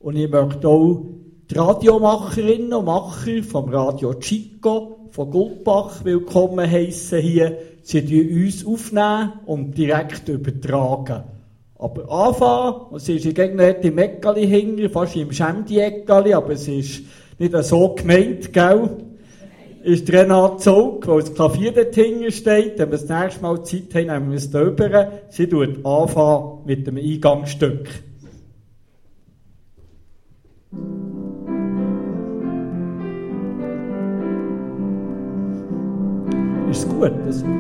Und ich möchte auch die Radiomacherinnen und Macher vom Radio Chico von Gulbach willkommen heissen hier. Sie nehmen uns aufnehmen und direkt übertragen. Aber anfangen, und sie ist gegen die Meckali hinter, fast im Schämdi-Eckali, aber es ist nicht so gemeint, gell? Ist Renate Zog, weil das Klavier dort hinten steht. Wenn wir das nächste Mal Zeit haben, nehmen wir es da rüber. Sie tut anfangen mit dem Eingangsstück. Ist es gut?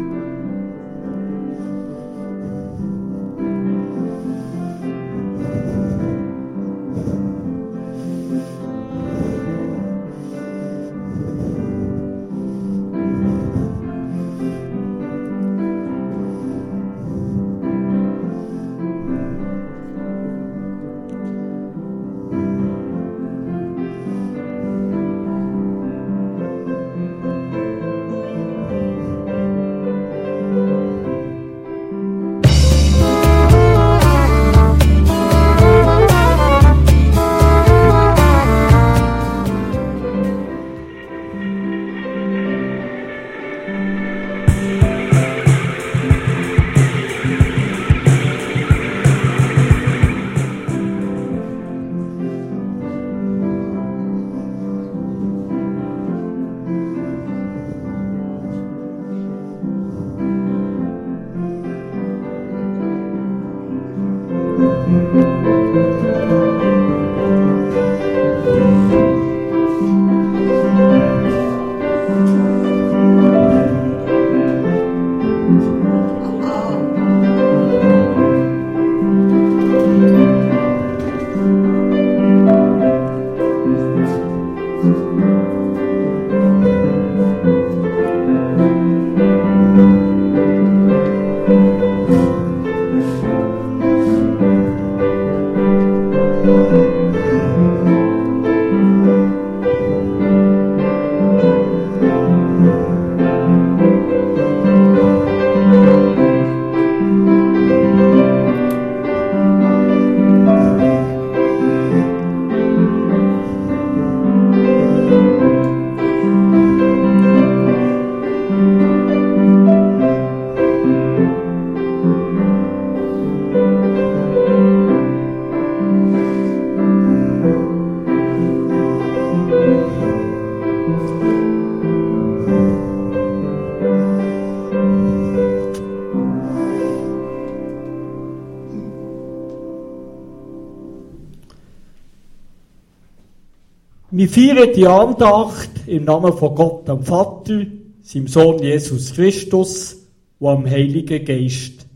Wir feiern die Andacht im Namen von Gott, dem Vater, seinem Sohn Jesus Christus und am Heiligen Geist.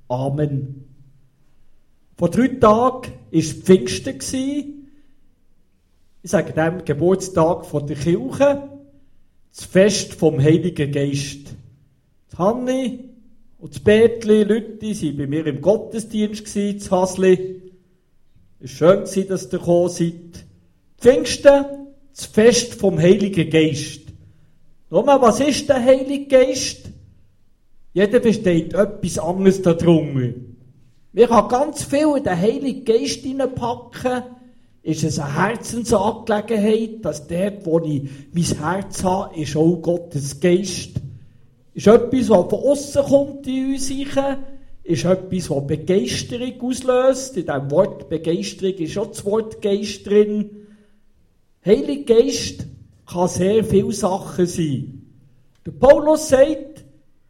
Amen. Vor 3 Tagen war Pfingsten. Ich sage dem Geburtstag von der Kirche, das Fest vom Heiligen Geist. Die Hanni und das Bertli, Leute, waren bei mir im Gottesdienst, das Hasli. Es war schön, dass ihr gekommen seid. Pfingsten, das Fest vom Heiligen Geist. Nur mal, was ist der Heilige Geist? Jeder versteht etwas anderes darunter. Man kann ganz viel in den Heiligen Geist hineinpacken. Ist es eine Herzensangelegenheit, dass dort, wo ich mein Herz habe, ist auch Gottes Geist. Ist etwas, was von außen kommt in uns rein. Ist etwas, was Begeisterung auslöst. In diesem Wort Begeisterung ist auch das Wort Geist drin. Heiliger Geist kann sehr viele Sachen sein. Der Paulus sagt,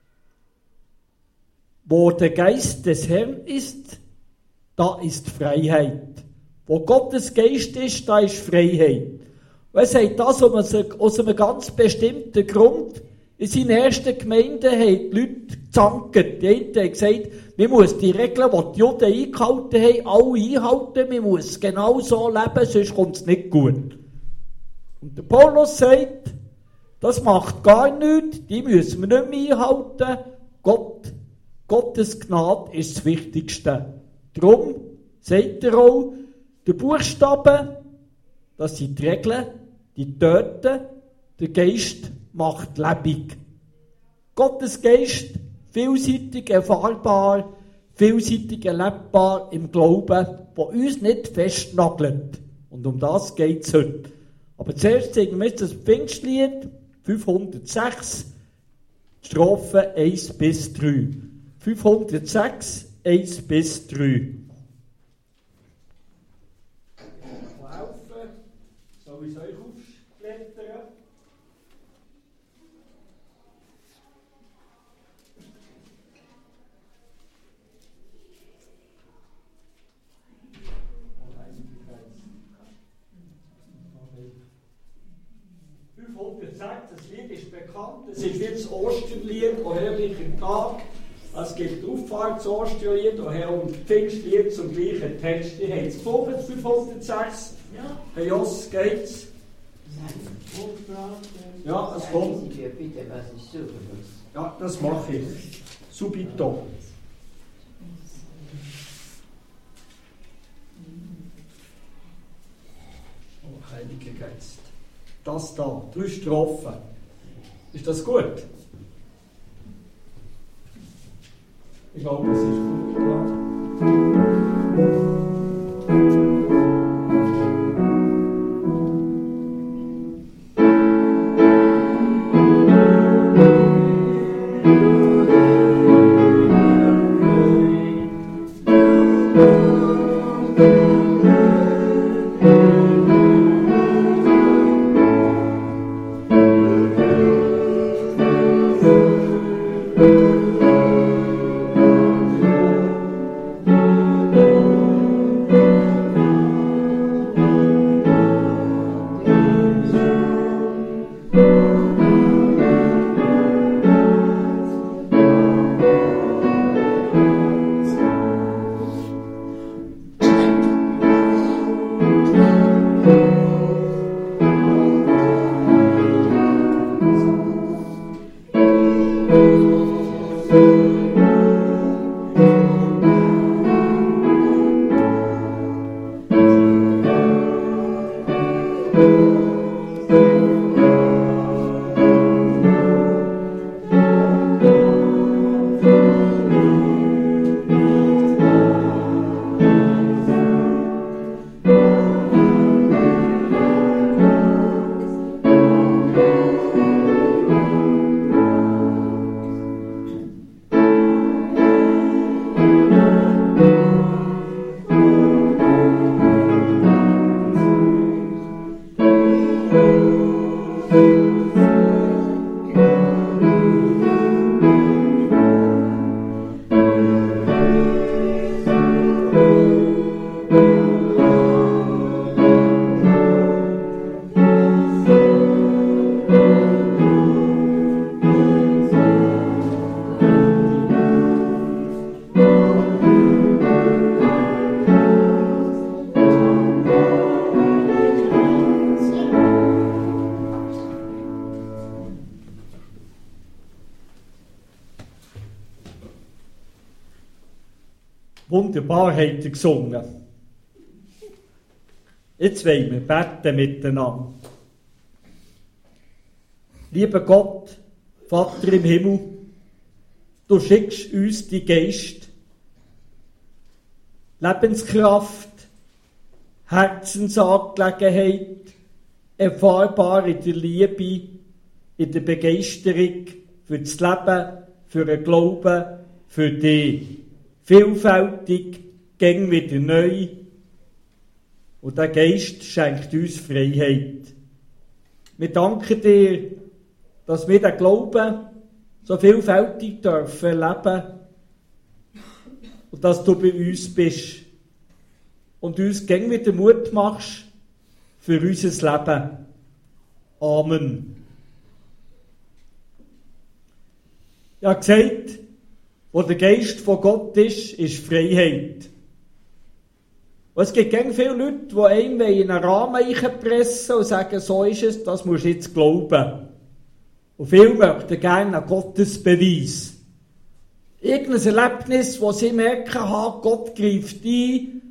wo der Geist des Herrn ist, da ist Freiheit. Wo Gottes Geist ist, da ist Freiheit. Und er sagt das aus einem ganz bestimmten Grund. In seinen ersten Gemeinden haben die Leute gezankt. Die einen haben gesagt, man muss die Regeln, die die Juden eingehalten haben, alle einhalten. Man muss genau so leben, sonst kommt es nicht gut. Und der Paulus sagt, das macht gar nichts, die müssen wir nicht mehr einhalten. Gottes Gnade ist das Wichtigste. Darum sagt er auch, der Buchstaben, das sind die Regeln, die töten, der Geist macht lebendig. Gottes Geist, vielseitig erfahrbar, vielseitig erlebbar im Glauben, der uns nicht festnagelt. Und um das geht es heute. Aber zuerst singen wir jetzt das Pfingstlied 506, Strophen 1 bis 3. 506, 1 bis 3. Soll ich es euch aufblättern? Das Lied ist bekannt, es ist wie das Osterlied, O herrlicher Tag. Es gibt Auffahrts-Osterlied, O Herr und Pfingstlied zum gleichen Text. Die haben es gefunden, 506. Ja. Herr Joss, geht's? Ja, es kommt. Bitte, was ich suche. Ja, das mache ich. Subito. Oh, Heiliger Geist. Das da, 3 Strophen. Ist das gut? Ich glaube, es ist gut klar. Wunderbar habt ihr gesungen. Jetzt wollen wir beten miteinander. Lieber Gott, Vater im Himmel, du schickst uns die Geist, Lebenskraft, Herzensangelegenheit, erfahrbar in der Liebe, in der Begeisterung für das Leben, für den Glauben, für dich. Vielfältig, gäng wieder neu. Und der Geist schenkt uns Freiheit. Wir danken dir, dass wir den Glauben so vielfältig dürfen leben und dass du bei uns bist und uns gäng wieder Mut machst für unser Leben. Amen. Ich habe gesagt, wo der Geist von Gott ist Freiheit. Und es gibt ganz viele Leute, die einem in einen Rahmen reinpressen und sagen, so ist es, das musst du jetzt glauben. Und viele möchten gerne einen Gottesbeweis. Irgendein Erlebnis, wo sie merken, Gott greift ein,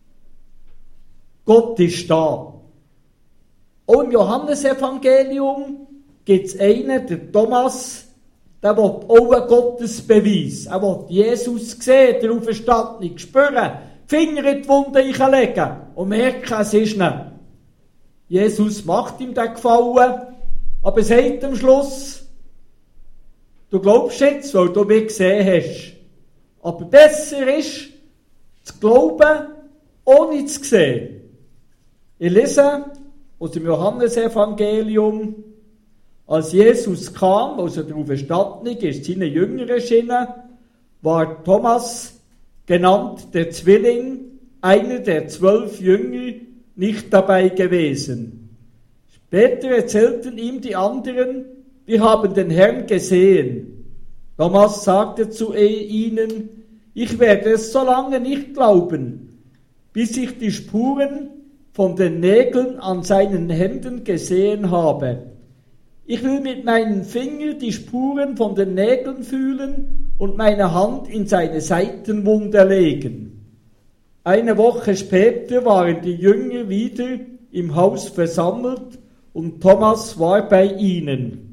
Gott ist da. Auch im Johannesevangelium gibt es einen, der Thomas, der will auch einen Gottesbeweis. Er will Jesus sehen, der Auferstandene spüren, die Finger in die Wunde legen und merken, es ist nicht. Jesus macht ihm den Gefallen, aber sagt am Schluss, du glaubst jetzt, weil du mich gesehen hast. Aber besser ist, zu glauben, ohne zu sehen. Ich lese aus dem Johannesevangelium, als Jesus kam, also der Auferstandene, ist seine Jünger erschienen, war Thomas, genannt der Zwilling, einer der 12 Jünger, nicht dabei gewesen. Später erzählten ihm die anderen, wir haben den Herrn gesehen. Thomas sagte zu ihnen, ich werde es so lange nicht glauben, bis ich die Spuren von den Nägeln an seinen Händen gesehen habe. Ich will mit meinen Fingern die Spuren von den Nägeln fühlen und meine Hand in seine Seitenwunde legen. Eine Woche später waren die Jünger wieder im Haus versammelt und Thomas war bei ihnen.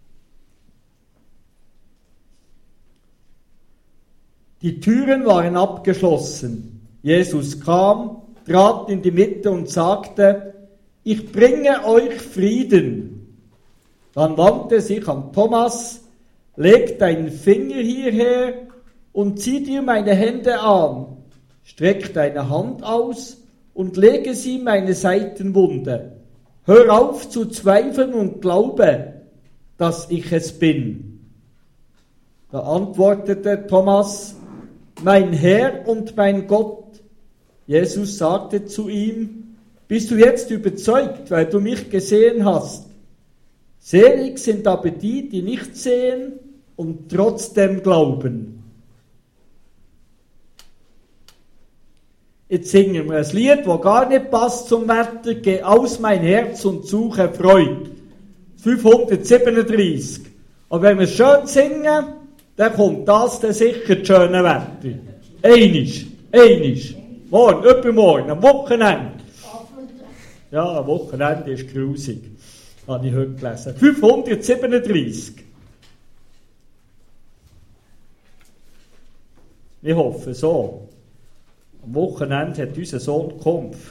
Die Türen waren abgeschlossen. Jesus kam, trat in die Mitte und sagte, ich bringe euch Frieden. Dann wandte er sich an Thomas, leg deinen Finger hierher und zieh dir meine Hände an. Streck deine Hand aus und lege sie in meine Seitenwunde. Hör auf zu zweifeln und glaube, dass ich es bin. Da antwortete Thomas, mein Herr und mein Gott. Jesus sagte zu ihm, bist du jetzt überzeugt, weil du mich gesehen hast? Selig sind aber die, die nicht sehen und trotzdem glauben. Jetzt singen wir ein Lied, das gar nicht passt zum Wetter. Geh aus mein Herz und suche Freude. 537. Aber wenn wir es schön singen, dann kommt das dann sicher das schöne Wetter. Einisch. Morgen, übermorgen, am Wochenende. Ja, am Wochenende ist grusig. Habe ich heute gelesen. 537. Ich hoffe so. Am Wochenende hat unser Sohn Kampf.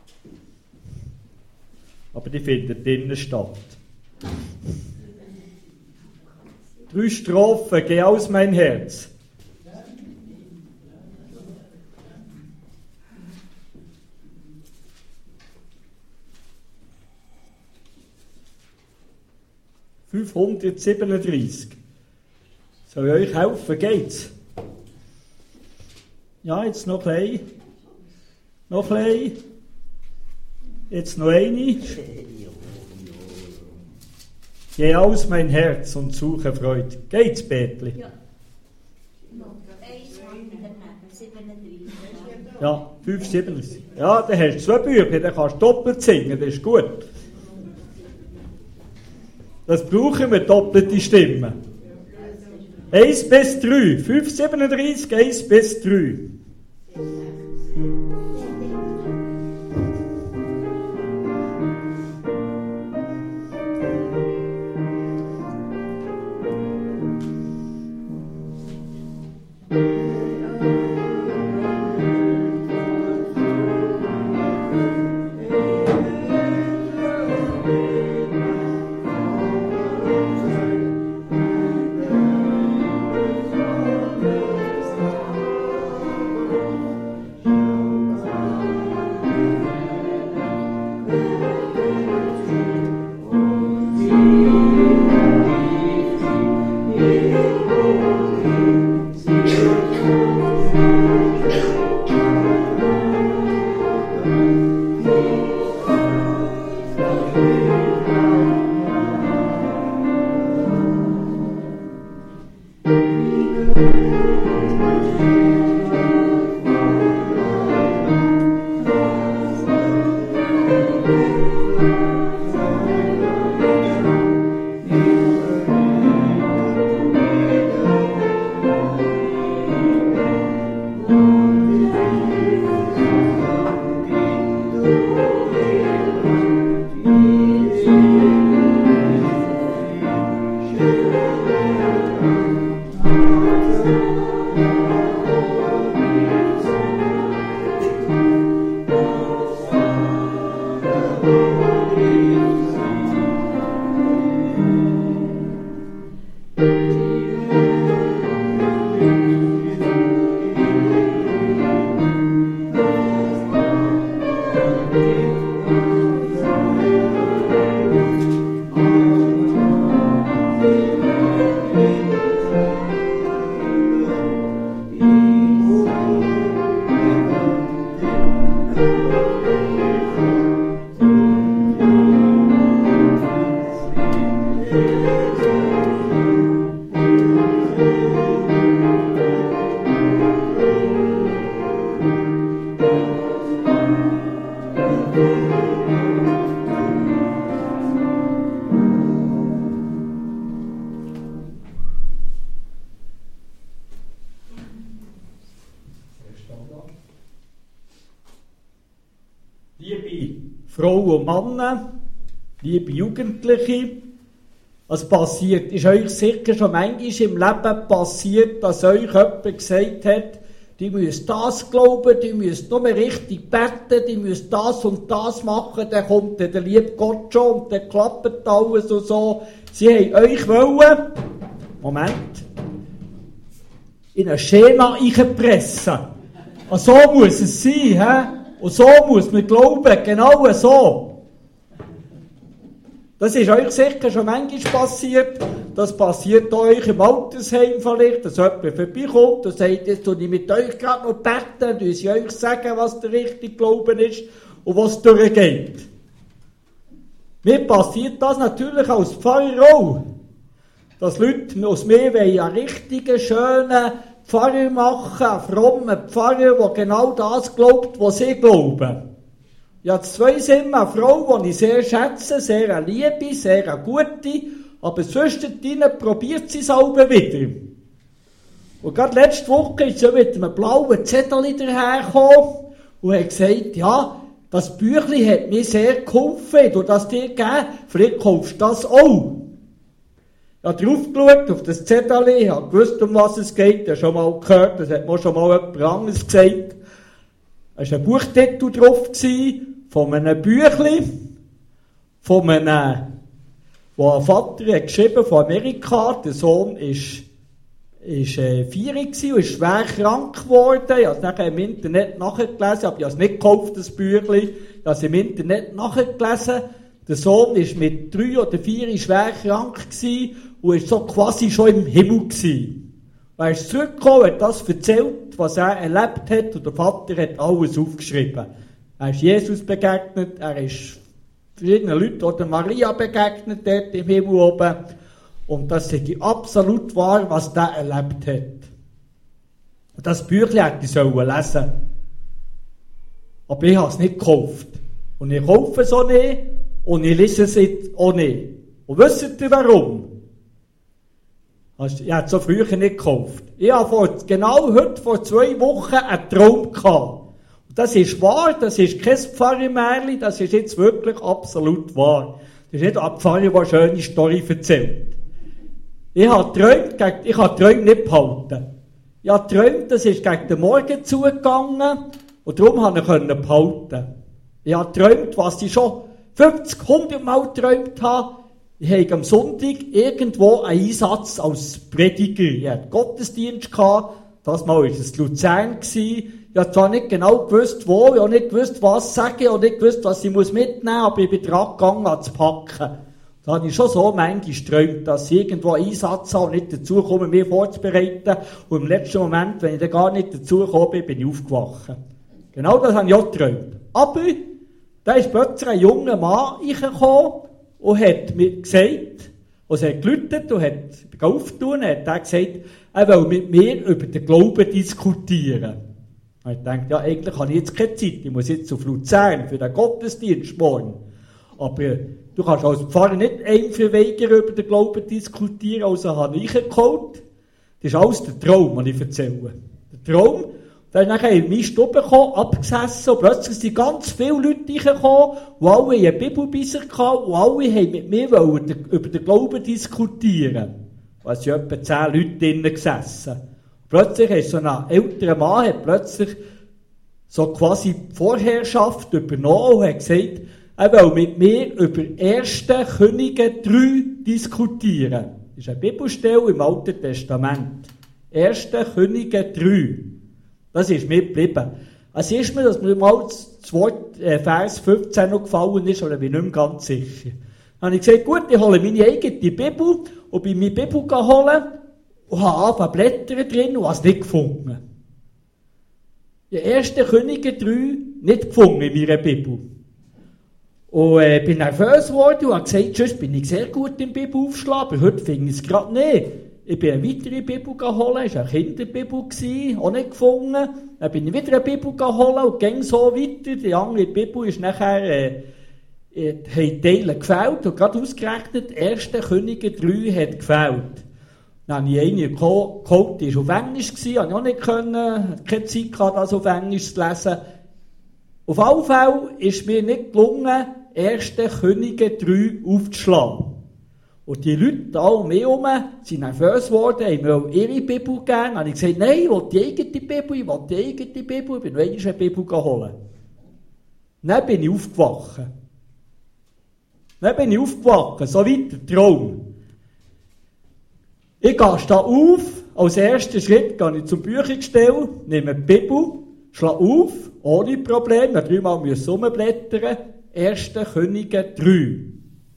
Aber die findet drinnen statt. 3 Strophen, geh aus mein Herz. ...537. Soll ich euch helfen? Geht's? Ja, jetzt noch ein bisschen. Jetzt noch eine. Geh aus mein Herz und suche Freude. Geht's, Betli? Ja. Ja, 5,37. Ja, dann hast du 2 Bücher, dann kannst du doppelt singen, das ist gut. Das brauchen wir, doppelte Stimmen. 1 bis 3. 5,37, 1 bis 3. Liebe Frauen und Männer, liebe Jugendliche, was passiert? Ist euch sicher schon manchmal im Leben passiert, dass euch jemand gesagt hat, die müsst das glauben, die müsst nur richtig beten, die müsst das und das machen, dann kommt der liebe Gott schon und dann klappt alles und so. Sie haben euch wollen, Moment, in eine Schema reinpressen. Und so muss es sein, he? Und so muss man glauben, genau so. Das ist euch sicher schon manchmal passiert. Das passiert euch im Altersheim vielleicht, dass jemand vorbeikommt und sagt, jetzt tue ich mit euch gerade noch beten, dann tue ich euch sagen, was der richtige Glauben ist und was durchgeht. Mir passiert das natürlich als Pfarrer auch. Dass Leute aus mir einen richtigen, schönen Pfarrer machen, einen frommen Pfarrer, der genau das glaubt, was sie glauben. Ich habe zwei Simmen, eine Frau, die ich sehr schätze, sehr eine liebe, sehr eine gute, aber zwischendrin probiert sie es auch wieder. Und gerade letzte Woche ist sie mit einem blauen Zettel dahergekommen und hat gesagt, ja, das Büchlein hat mir sehr geholfen, du das dir gegeben, vielleicht kaufst du das auch. Ich habe drauf geschaut, auf das Zettel, ich habe gewusst, um was es geht, ich habe schon mal gehört, das hat mir schon mal jemand anderes gesagt. Es war ein Buchtitel drauf, von einem Büchlein, von einem, wo ein Vater hat geschrieben von Amerika, der Sohn war 4 und ist schwer krank geworden. Ich habe es nachher im Internet nachgelesen, aber ich habe es nicht gekauft, das Büchlein. Ich habe es im Internet nachgelesen. Der Sohn war mit 3 oder 4 schwer krank gewesen und war so quasi schon im Himmel gewesen. Er ist zurückgekommen, hat das erzählt, was er erlebt hat, und der Vater hat alles aufgeschrieben. Er ist Jesus begegnet, er ist verschiedenen Leuten oder Maria begegnet dort im Himmel oben. Und das ist absolut wahr, was der erlebt hat. Und das Büchlein hätte ich lesen sollen. Aber ich habe es nicht gekauft. Und ich kaufe es auch nicht. Und ich lese es jetzt auch nicht. Und wisst ihr warum? Ich habe es so früher nicht gekauft. Ich habe genau heute, vor 2 Wochen, einen Traum gehabt. Und das ist wahr, das ist kein Pfarrermärchen, das ist jetzt wirklich absolut wahr. Das ist nicht ein Pfarrer, der eine schöne Story erzählt. Ich habe geträumt, ich kann Träume nicht behalten. Ich habe geträumt, das ist gegen den Morgen zugegangen und darum konnte ich behalten. Ich habe geträumt, was ich schon 50, 100 Mal geträumt habe. Ich hatte am Sonntag irgendwo einen Einsatz als Prediger. Ich hatte Gottesdienst gehabt. Das Mal war es Luzern. Ich habe zwar nicht genau gewusst, wo, ich habe nicht gewusst, was sagen, ich habe nicht gewusst, was ich mitnehmen muss, aber ich bin dran gegangen, zu packen. Da habe ich schon so manchmal geträumt, dass ich irgendwo einen Einsatz habe und nicht dazu komme, mich vorzubereiten. Und im letzten Moment, wenn ich dann gar nicht dazu gekommen bin, bin ich aufgewacht. Genau das habe ich auch geträumt. Aber da ist plötzlich ein junger Mann reingekommen und hat mir gesagt, und er hat geläutet und hat aufgetan, und hat gesagt, er will mit mir über den Glauben diskutieren. Und ich dachte, ja, eigentlich habe ich jetzt keine Zeit, ich muss jetzt auf Luzern für den Gottesdienst morgen. Aber du kannst als Pfarrer nicht einem verweigern, über den Glauben diskutieren, also habe ich reingeholt. Das ist alles der Traum, den ich erzähle. Der Traum, da ist nachher in meine Stube gekommen, abgesessen, und plötzlich sind ganz viele Leute reingekommen, und alle eine Bibel bei sich hatten, und alle haben mit mir über den Glauben diskutieren. Es sind etwa 10 Leute drinnen gesessen. Plötzlich ist so ein älterer Mann, hat plötzlich so quasi die Vorherrschaft übernommen und hat gesagt, Er will mit mir über 1. Könige 3 diskutieren. Das ist eine Bibelstelle im Alten Testament. 1. Könige 3. Das ist mir geblieben. Es ist mir, dass mir mal das Wort Vers 15 noch gefallen ist, oder bin ich nicht mehr ganz sicher. Dann habe ich gesagt, gut, ich hole meine eigene Bibel und bin meine Bibel holen und habe angefangen Blätter drin und habe es nicht gefunden. Die 1. Könige 3 nicht gefunden in meiner Bibel. Und bin nervös geworden und habe gesagt, sonst bin ich sehr gut im Bibel aufschlagen, aber heute finde ich es gerade nicht. Ich bin eine weitere Bibel geholt, es war eine Kinderbibel, auch nicht gefunden. Dann bin ich wieder eine Bibel geholt und ging so weiter. Die andere Bibel ist nachher, haben Teile gefällt und gerade ausgerechnet, 1. Könige 3 hat gefällt. Dann habe ich eine geholt, die war auf Englisch, habe ich auch nicht können, keine Zeit gehabt, das auf Englisch zu lesen. Auf alle Fälle ist mir nicht gelungen, 1. Könige 3 aufzuschlagen. Und die Leute da um mich herum sind nervös geworden, haben mir ihre Bibel gegeben. Dann habe ich gesagt, nein, ich will die eigene Bibel, ich will die eigene Bibel. Ich bin noch einmal eine Bibel geholt. Dann bin ich aufgewacht. So weit der Traum. Ich gehe da auf, als ersten Schritt gehe ich zum Büchergestell, nehme die Bibel, schlage auf, ohne Probleme, ich musste 3 Mal rumblättern, 1. Könige 3.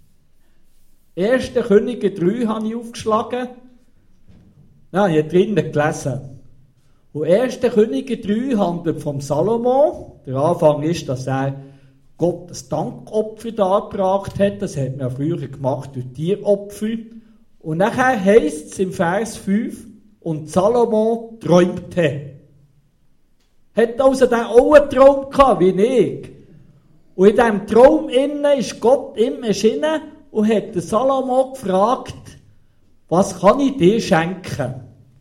1. Könige 3 habe ich aufgeschlagen. Dann habe ich drinnen gelesen. Und 1. Könige 3 handelt vom Salomo. Der Anfang ist, dass er Gott ein Dankopfer dargebracht hat. Das hat man früher gemacht durch Tieropfer. Und nachher heisst es im Vers 5, und Salomo träumte. Hat also der auch einen Traum gehabt, wie ich. Und in diesem Traum innen ist Gott ihm erschienen und hat den Salomo gefragt, was kann ich dir schenken,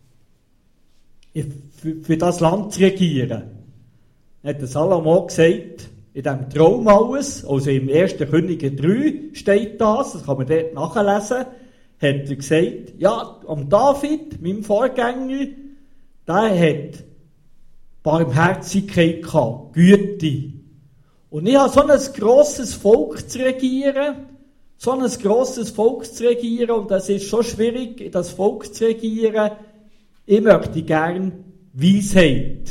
für das Land zu regieren. Dann hat der Salomo gesagt, in diesem Traum alles, also im 1. Könige 3 steht das kann man dort nachlesen, hat er gesagt, ja, am David, meinem Vorgänger, der hat Barmherzigkeit gehabt, Güte. Und ich habe so ein grosses Volk zu regieren, und das ist schon schwierig, das Volk zu regieren. Ich möchte gern Weisheit.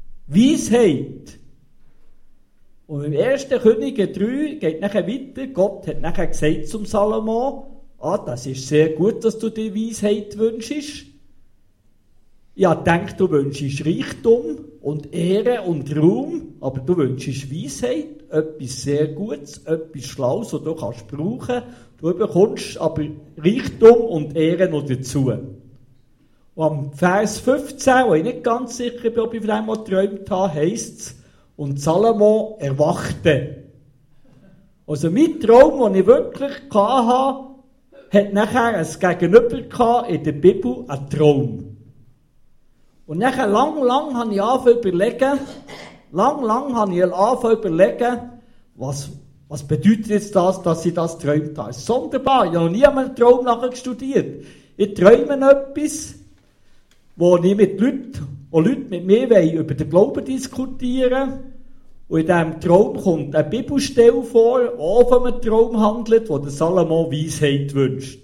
Und im 1. Könige 3 geht nachher weiter. Gott hat nachher gesagt zum Salomo, das ist sehr gut, dass du dir Weisheit wünschst. Ich habe gedacht, du wünschst Reichtum und Ehre und Ruhm, aber du wünschst Weisheit, etwas sehr Gutes, etwas Schlaues, das du kannst brauchen. Du bekommst aber Reichtum und Ehre noch dazu. Und am Vers 15, wo ich nicht ganz sicher bin, ob ich von dem mal geträumt habe, heisst es, und Salomo erwachte. Also mein Traum, den ich wirklich hatte, hat nachher ein Gegenüber in der Bibel, einen Traum. Und nachher lang habe ich angefangen zu überlegen, was bedeutet jetzt das, dass ich das geträumt habe. Es ist sonderbar, ich habe noch nie einen Traum nachher studiert. Ich träume etwas, wo ich mit Leute mit mir über den Glauben diskutieren. Und in diesem Traum kommt eine Bibelstelle vor, die auch von einem Traum handelt, wo der Salomo Weisheit wünscht.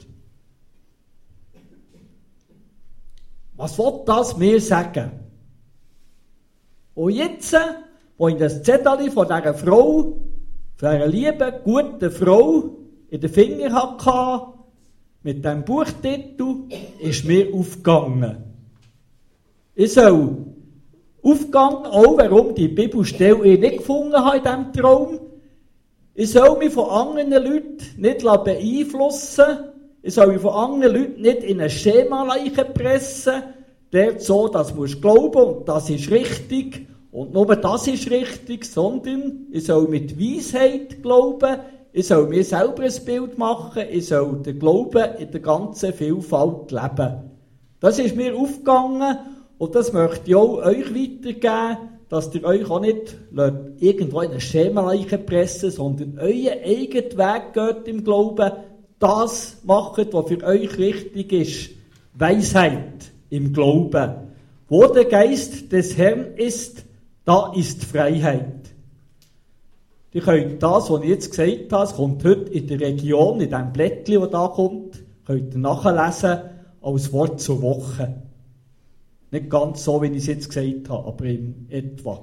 Was will das mir sagen? Und jetzt, wo ich das Zettel von dieser Frau, von einer lieben, guten Frau, in den Fingern hatte, mit diesem Buchtitel, ist mir aufgegangen. Ich soll aufgegangen, auch warum die Bibelstelle ich nicht gefunden habe in diesem Traum. Ich soll mich von anderen Leuten nicht beeinflussen. Ich soll mich von anderen Leuten nicht in ein Schema pressen. Dort so, das musst du glauben und das ist richtig. Und nur das ist richtig, sondern ich soll mit Weisheit glauben. Ich soll mir selber ein Bild machen. Ich soll den Glauben in der ganzen Vielfalt leben. Das ist mir aufgegangen. Und das möchte ich auch euch weitergeben, dass ihr euch auch nicht irgendwo in ein Schema pressen, sondern euren eigenen Weg geht im Glauben, das macht, was für euch richtig ist. Weisheit im Glauben. Wo der Geist des Herrn ist, da ist Freiheit. Die könnt das, was ich jetzt gesagt habe, es kommt heute in der Region, in diesem Blättchen, das da kommt, könnt ihr nachlesen als Wort zur Woche. Nicht ganz so, wie ich es jetzt gesagt habe, aber in etwa.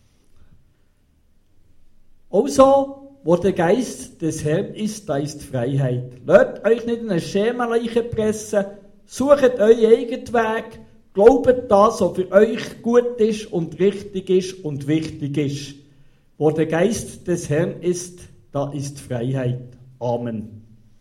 Also, wo der Geist des Herrn ist, da ist Freiheit. Lasst euch nicht in ein Schema pressen, sucht euren eigenen Weg, glaubt das, was für euch gut ist und richtig ist und wichtig ist. Wo der Geist des Herrn ist, da ist Freiheit. Amen.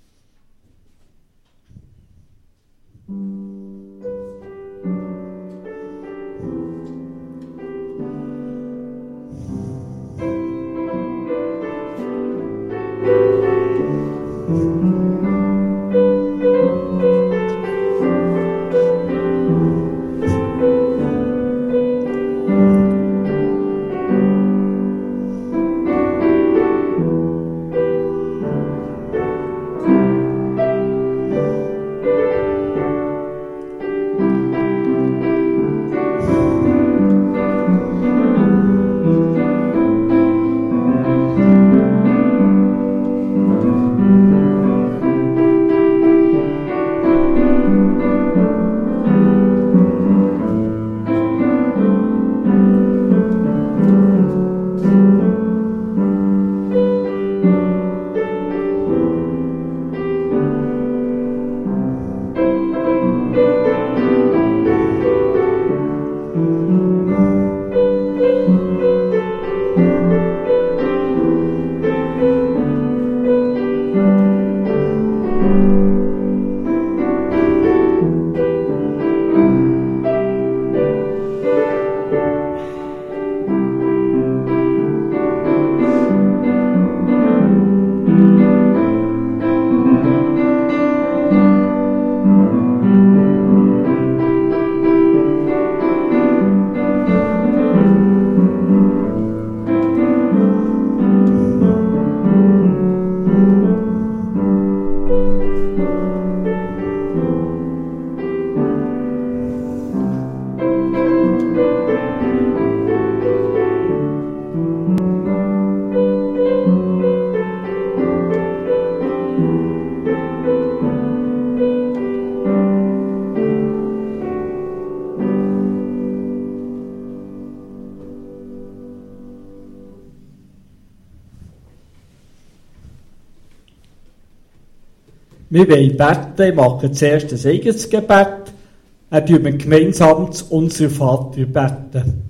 Wir wollen beten, ich mache zuerst ein eigenes Gebet, dann tun wir gemeinsam zu unser Vater beten.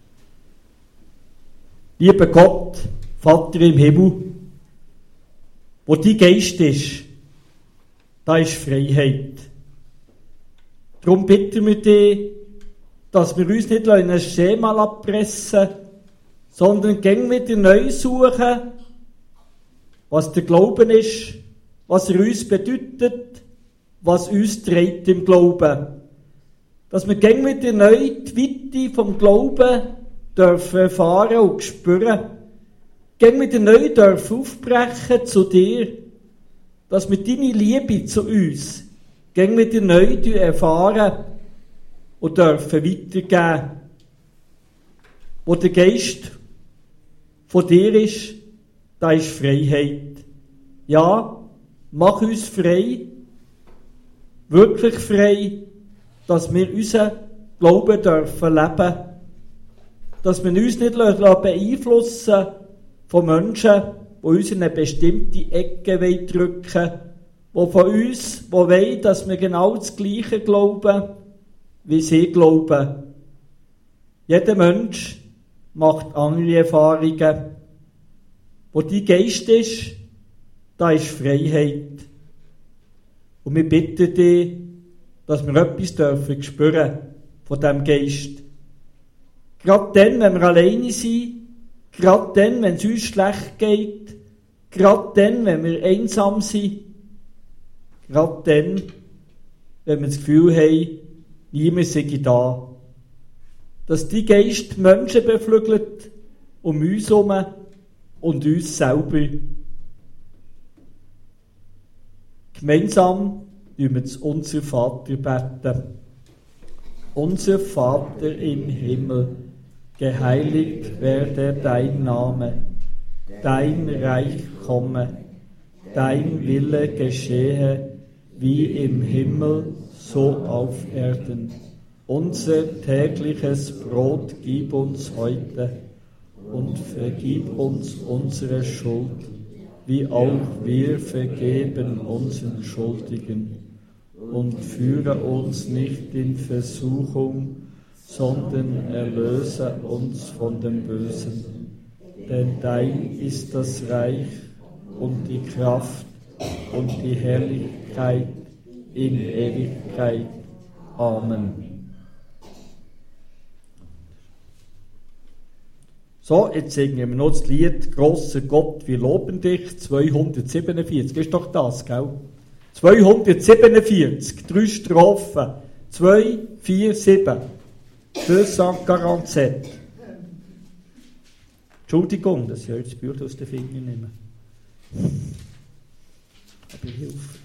Lieber Gott, Vater im Himmel, wo dein Geist ist, da ist Freiheit. Darum bitten wir dich, dass wir uns nicht in ein Schema pressen, sondern gäng wieder neu suchen, was der Glauben ist, was er uns bedeutet, was uns trägt im Glauben. Dass wir gäng wieder neu die Weite vom Glauben dürfen erfahren und spüren. Gäng wieder neu dürfen aufbrechen zu dir, dass wir deine Liebe zu uns gäng wieder neu erfahren und dürfen weitergeben. Wo der Geist von dir ist, da ist Freiheit. Ja, mach uns frei, wirklich frei, dass wir unseren Glauben dürfen leben. Dass wir uns nicht beeinflussen von Menschen, die uns in eine bestimmte Ecke drücken wollen, die von uns wollen, dass wir genau das Gleiche glauben, wie sie glauben. Jeder Mensch macht andere Erfahrungen. Wo dein Geist ist, da ist Freiheit. Und wir bitten dich, dass wir etwas dürfen spüren von diesem Geist. Gerade dann, wenn wir alleine sind, gerade dann, wenn es uns schlecht geht, gerade dann, wenn wir einsam sind, gerade dann, wenn wir das Gefühl haben, niemand sei da. Dass dein Geist Menschen beflügelt, um uns herum und uns selber. Gemeinsam tun wir zu unser Vater beten. Unser Vater im Himmel, geheiligt werde dein Name. dein Reich komme, dein Wille geschehe, wie im Himmel, so auf Erden. Unser tägliches Brot gib uns heute und vergib uns unsere Schuld, wie auch wir vergeben unseren Schuldigen. Und führe uns nicht in Versuchung, sondern erlöse uns von dem Bösen. Denn dein ist das Reich und die Kraft und die Herrlichkeit in Ewigkeit. Amen. So, jetzt singen wir noch das Lied «Grosser Gott, wir loben dich», 247. Ist doch das, gell? 247, 3 Strophen. 2, 4, 7. 247. Entschuldigung, dass ich euch das Bild aus den Fingern nehme. Aber Hilfe.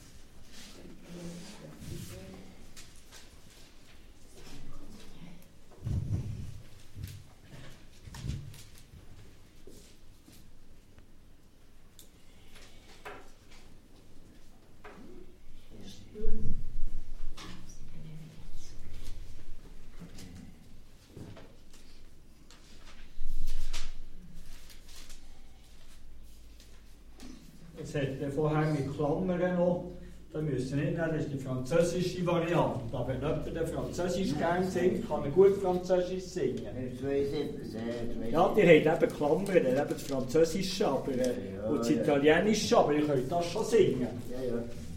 Es hat vorher mit Klammern noch, da müssen wir nicht nehmen, das ist die französische Variante. Aber wenn jemand den Französisch gerne singt, kann er gut Französisch singen. Ja, die haben eben Klammern, eben das Französische und das Italienische, aber ihr könnt das schon singen. Ja.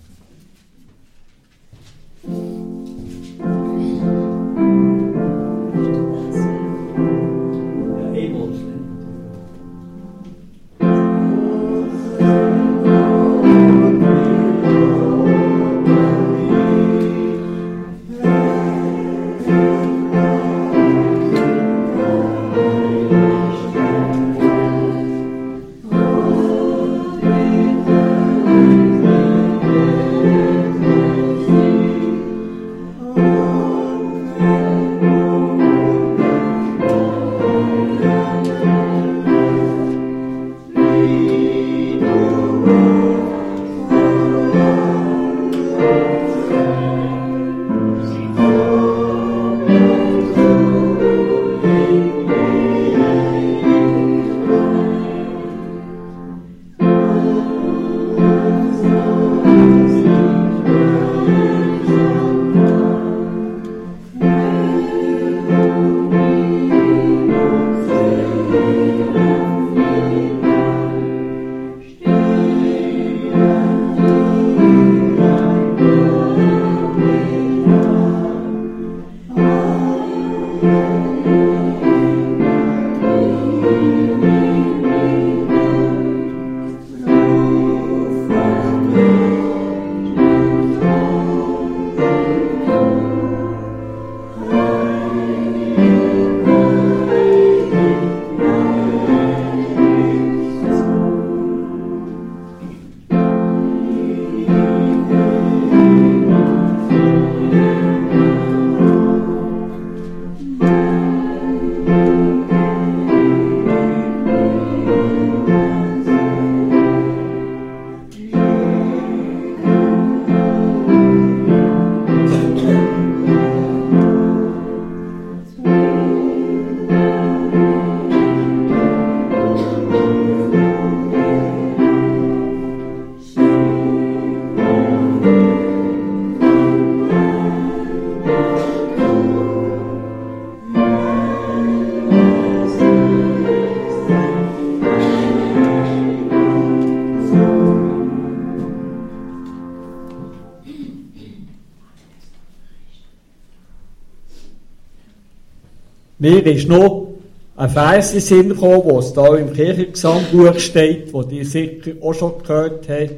Mir ist noch ein Vers in den Sinn gekommen, wo es da im Kirchengesangbuch steht, wo ihr sicher auch schon gehört habt.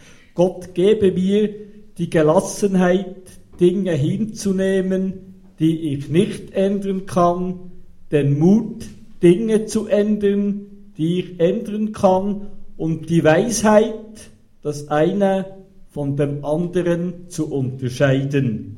Gott gebe mir die Gelassenheit, Dinge hinzunehmen, die ich nicht ändern kann, den Mut, Dinge zu ändern, die ich ändern kann, und die Weisheit, das eine von dem anderen zu unterscheiden.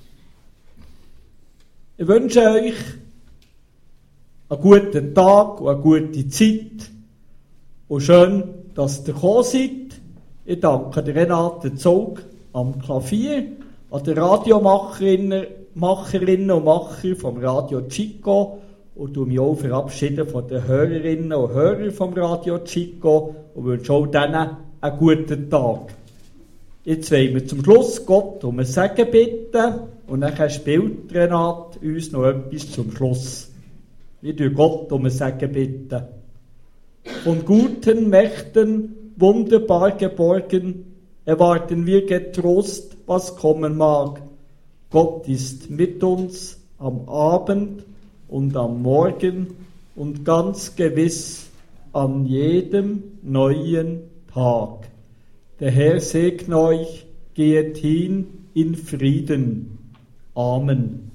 Ich wünsche euch einen guten Tag und eine gute Zeit und schön, dass ihr gekommen seid. Ich danke der Renate Zog am Klavier, an den Radiomacherinnen und Macher vom Radio Chico und verabschiede mich auch verabschieden von den Hörerinnen und Hörern vom Radio Chico und wünsche auch denen einen guten Tag. Jetzt wollen wir zum Schluss Gott um ein Segen bitten und dann spielt Renate uns noch etwas zum Schluss. Wir bitten Gott um ein Segen bitten. Von guten Mächten wunderbar geborgen, erwarten wir getrost, was kommen mag. Gott ist mit uns am Abend und am Morgen und ganz gewiss an jedem neuen Tag. Der Herr segne euch, geht hin in Frieden. Amen.